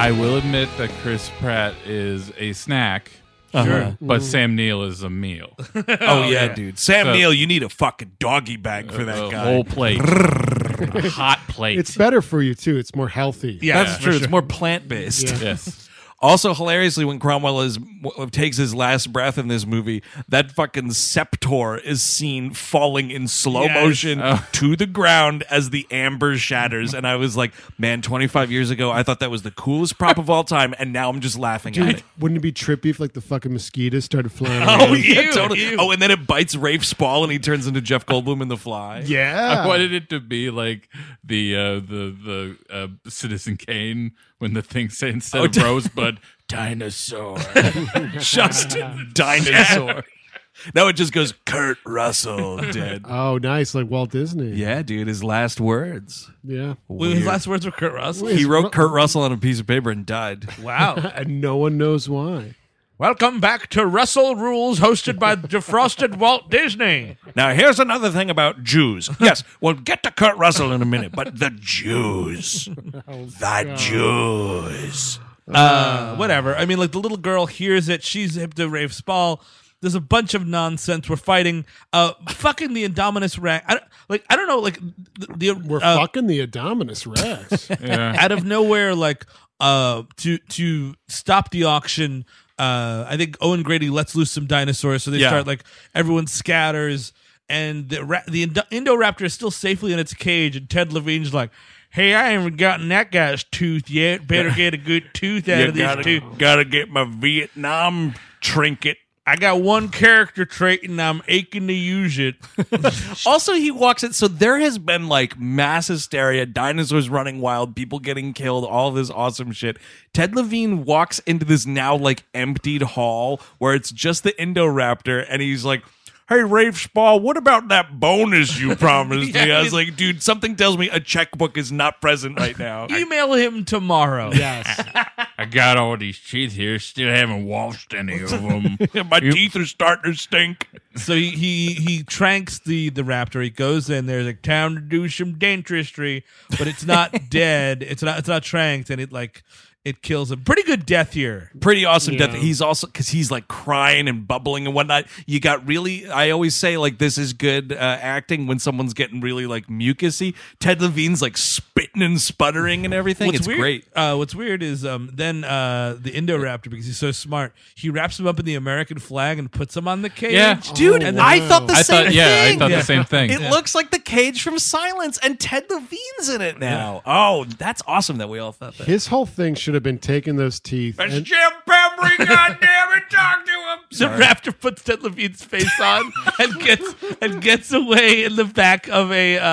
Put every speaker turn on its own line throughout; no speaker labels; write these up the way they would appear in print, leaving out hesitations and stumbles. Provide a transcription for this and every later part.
I will admit that Chris Pratt is a snack.
Sure.
But Sam Neill is a meal.
Oh, yeah, dude. Sam
So-
Neill, you need a fucking doggy bag for that
A
guy.
whole plate. A hot plate.
It's better for you too. It's more healthy.
Yeah, that's
for
true.
sure.
It's more plant-based.
Yeah.
Yes.
Also, hilariously, when Cromwell takes his last breath in this movie, that fucking scepter is seen falling in slow
Yes.
motion
Oh.
to the ground as the amber shatters. And I was like, man, 25 years ago, I thought that was the coolest prop of all time, and now I'm just laughing at
Dude,
it.
wouldn't it be trippy if like the fucking mosquitoes started flying
Oh,
around?
yeah,
Ew,
totally.
ew.
Oh, and then it bites Rafe Spall, and he turns into Jeff Goldblum in The Fly.
Yeah.
I wanted it to be like the Citizen Kane when the thing say instead of rosebud, dinosaur.
Just dinosaur. Now it just goes, Kurt Russell dead.
Oh, nice. Like Walt Disney.
Yeah, dude, his last words.
Yeah.
Wait, his last words were Kurt Russell.
He wrote Kurt Russell on a piece of paper and died.
Wow.
And no one knows why.
Welcome back to Russell Rules, hosted by defrosted Walt Disney.
Now, here's another thing about Jews. Yes, we'll get to Kurt Russell in a minute, but the Jews. The Jews.
Whatever. I mean, like the little girl hears it. She's hip to Rafe Spall. There's a bunch of nonsense. We're fighting. Fucking the Indominus Rex. I don't know. Like
We're fucking the Indominus Rex.
out of nowhere, like to stop the auction. I think Owen Grady lets loose some dinosaurs, so they start like everyone scatters, and the Indoraptor is still safely in its cage, and Ted Levine's like, "Hey, I haven't gotten that guy's tooth yet. Better get a good tooth out of this tooth.
Gotta get my Vietnam trinket.
I got one character trait, and I'm aching to use it."
Also, he walks it. So there has been like mass hysteria, dinosaurs running wild, people getting killed, all this awesome shit. Ted Levine walks into this now like emptied hall where it's just the Indoraptor, and he's like, "Hey, Rafe Spall, what about that bonus you promised me?" I was like, dude, something tells me a checkbook is not present right now.
Email him tomorrow.
Yes.
I got all these teeth here. Still haven't washed any of them.
My teeth are starting to stink.
So he tranks the raptor. He goes in there's like time to do some dentistry, but it's not dead. It's not tranked, and it kills him. Pretty good death here.
Pretty awesome
Yeah.
death. He's also, because he's like crying and bubbling and whatnot. You got really, I always say like this is good acting when someone's getting really like mucusy. Ted Levine's like spitting and sputtering and everything. It's
weird,
great.
What's weird is then the Indoraptor, because he's so smart, he wraps him up in the American flag and puts him on the cage.
Yeah.
Dude,
Oh,
I
wow.
thought the same thing.
I thought the same thing.
It looks like the cage from Silence, and Ted Levine's in it now. Oh, that's awesome that we all thought that.
His whole thing should have been taking those teeth.
It's
and-
Jim Pembry, goddammit, talk to him.
The raptor puts Ted Levine's face on and gets away in the back of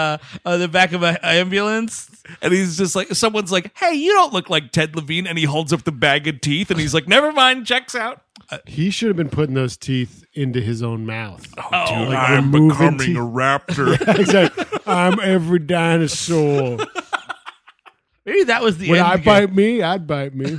an ambulance.
And he's just like, someone's like, "Hey, you don't look like Ted Levine," and he holds up the bag of teeth, and he's like, "Never mind, checks out."
he should have been putting those teeth into his own mouth.
Dude,
like
I'm
removing
becoming
teeth.
a raptor.
Exactly. I'm every dinosaur.
Maybe that was the
When
end
I
game.
bite me, I'd bite me.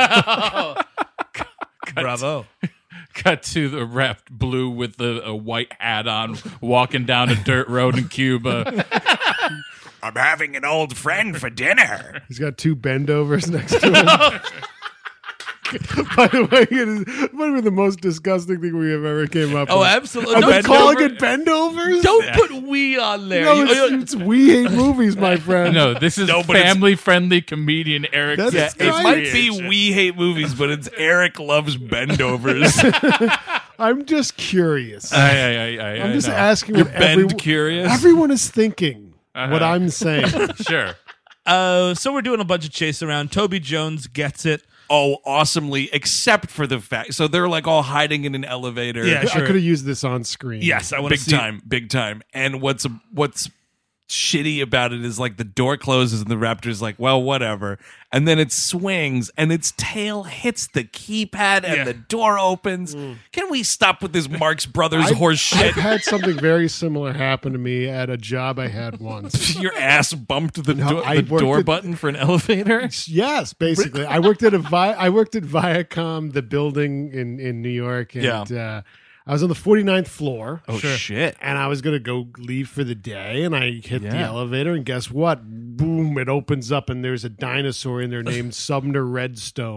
Bravo.
Cut to the wrapped blue with a white hat on, walking down a dirt road in Cuba.
I'm having an old friend for dinner.
He's got two bendovers next to him. By the way, it is probably the most disgusting thing we have ever came up
Oh,
with.
absolutely.
Are they
Don't-
calling it bendovers?
Don't put "we" on there.
No,
You-
it's we hate movies, my friend.
No, this is
No, but it's-
family-friendly comedian Eric.
That's
Yeah, it
right.
might be we hate movies, but it's Eric loves bendovers.
I'm just curious.
I'm
just
know.
asking
You're
what
bend curious.
everyone is thinking.
Uh-huh.
What I'm saying.
Sure.
So we're doing a bunch of chase around. Toby Jones gets it.
Oh, awesomely, except for the fact. So they're like all hiding in an elevator.
Yeah,
I
sure.
could have used this on screen.
Yes, I want to
big
see.
time, big time. And what's shitty about it is like the door closes and the raptor's like, well, whatever. And then it swings and its tail hits the keypad and
Yeah.
the door opens. Can we stop with this Marx Brothers horse
I've
shit?
had something very similar happen to me at a job I had once.
Your ass bumped the,
I
the
worked
door
at-
button for an elevator?
Yes, basically. I worked at Viacom, the building in New York, and I was on the 49th floor.
Oh, shit.
And I was going to go leave for the day, and I hit the
Yeah.
elevator, and guess what? Boom, boom, it opens up and there's a dinosaur in there named Sumner Redstone.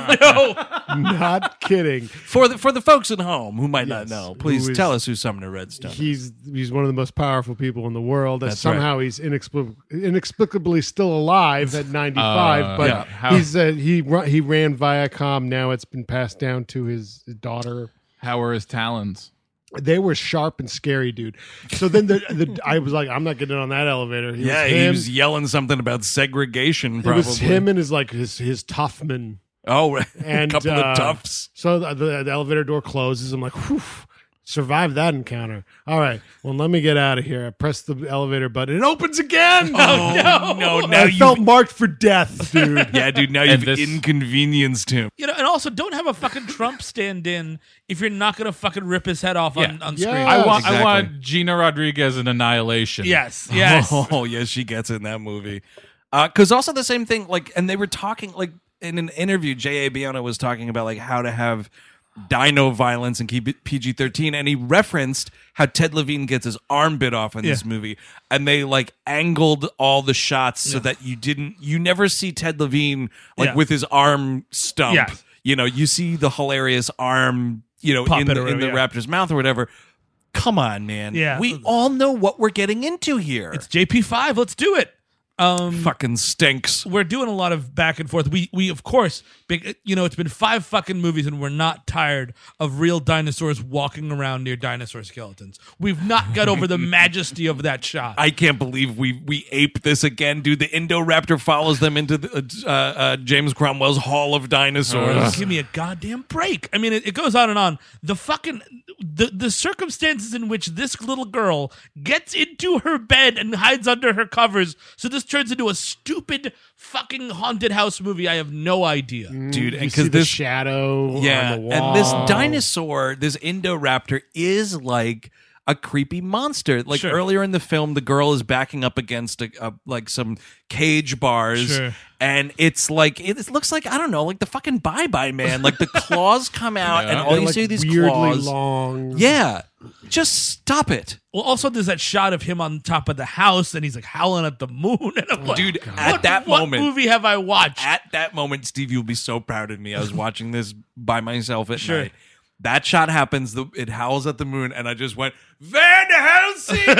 Oh no!
Not kidding.
For the folks at home who might not
Yes.
know, please
Who is-
tell us who Sumner Redstone is.
He's one of the most powerful people in the world.
That's
Somehow he's inexplicably still alive at 95. But
yeah. How-
he ran Viacom. Now it's been passed down to his daughter.
How are his talons?
They were sharp and scary, dude. So then I was like, I'm not getting on that elevator.
He was yelling something about segregation.
It
Probably
was him and his Toughman.
Oh, right.
And
a couple of toughs.
So the elevator door closes. I'm like, whew, survived that encounter. All right, well, let me get out of here. I press the elevator button. It opens again.
Oh no! Now
I felt marked for death, dude.
yeah, dude. Now
And
you've
this-
inconvenienced him.
You know, and also don't have a fucking Trump stand in if you're not gonna fucking rip his head off on screen.
Yeah.
I want
exactly.
Gina Rodriguez in Annihilation.
Yes.
Oh, yes, she gets it in that movie. Because also the same thing, like, and they were talking, like, in an interview, J.A. Biona was talking about, like, how to have dino violence and keep it PG-13, and he referenced how Ted Levine gets his arm bit off in this movie, and they, like, angled all the shots so that you never see Ted Levine, like, with his arm stump.
Yes.
You know, you see the hilarious arm, you know,
Puppet
in the
or whatever,
raptor's mouth or whatever. Come on, man.
Yeah.
We all know what we're getting into here.
It's JP5. Let's do it.
Fucking stinks.
We're doing a lot of back and forth. We of course, it's been 5 fucking movies and we're not tired of real dinosaurs walking around near dinosaur skeletons. We've not got over the majesty of that shot.
I can't believe we ape this again, dude. The Indoraptor follows them into the, James Cromwell's Hall of Dinosaurs.
Give me a goddamn break. I mean, it goes on and on. The fucking the circumstances in which this little girl gets into her bed and hides under her covers, so this turns into a stupid fucking haunted house movie. I have no idea.
Dude, and
You see
because
the
this
shadow on the wall.
and this dinosaur, this Indoraptor, is like a creepy monster. Like
Sure.
earlier in the film, the girl is backing up against like some cage bars,
Sure.
and it's like it looks like, I don't know, like the fucking Bye Bye Man. Like the claws come out, and all
They're,
you
like,
see are these
weirdly
claws.
long.
Yeah, just stop it.
Well, also there's that shot of him on top of the house, and he's like howling at the moon. And I'm like,
Dude,
what,
at that
what
moment,
movie have I watched?
At that moment, Steve, you'll be so proud of me. I was watching this by myself at
Sure.
night. That shot happens. It howls at the moon, and I just went, Van Helsing, you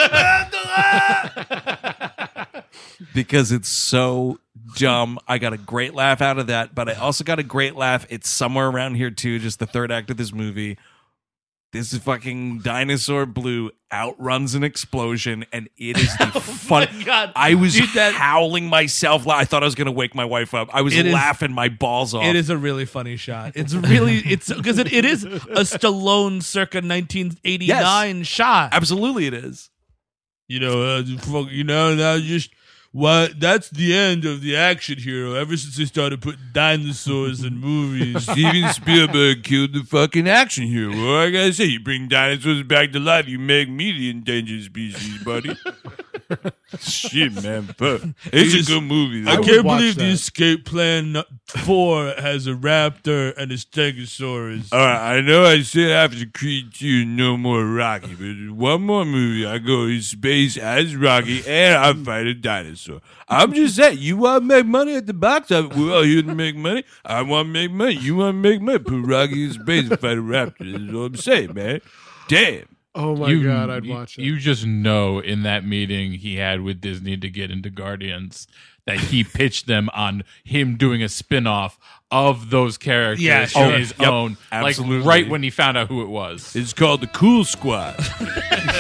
murderer! Because it's so dumb. I got a great laugh out of that, but I also got a great laugh. It's somewhere around here too. Just the third act of this movie. This fucking dinosaur Blue outruns an explosion, and it is the fun.
God.
I was
Dude,
howling myself. I thought I was going to wake my wife up. I was
It is-
laughing my balls off.
It is a really funny shot. It's because it is a Stallone circa 1989 shot.
Absolutely, it is.
Now just what? That's the end of the action hero. Ever since they started putting dinosaurs in movies,
Steven Spielberg killed the fucking action hero. Well, I gotta say, you bring dinosaurs back to life, you make me the endangered species, buddy. Shit, man. Fuck. It's a good movie, though.
I
would
can't
watch
believe the
that.
Escape Plan 4 has a raptor and a stegosaurus.
All right, I know I said after Creed 2, no more Rocky, but one more movie, I go in space as Rocky, and I fight a dinosaur. I'm just saying, you want to make money at the box office? We're all here to make money. I want to make money. You want to make money? Put Rocky in space and fight a raptor. That's what I'm saying, man. Damn.
Oh my god, I'd watch it.
You just know in that meeting he had with Disney to get into Guardians that he pitched them on him doing a spin-off of those characters
Yeah, sure.
on his
Yep,
own.
absolutely.
Like right when he found out who it was.
It's called the Cool Squad.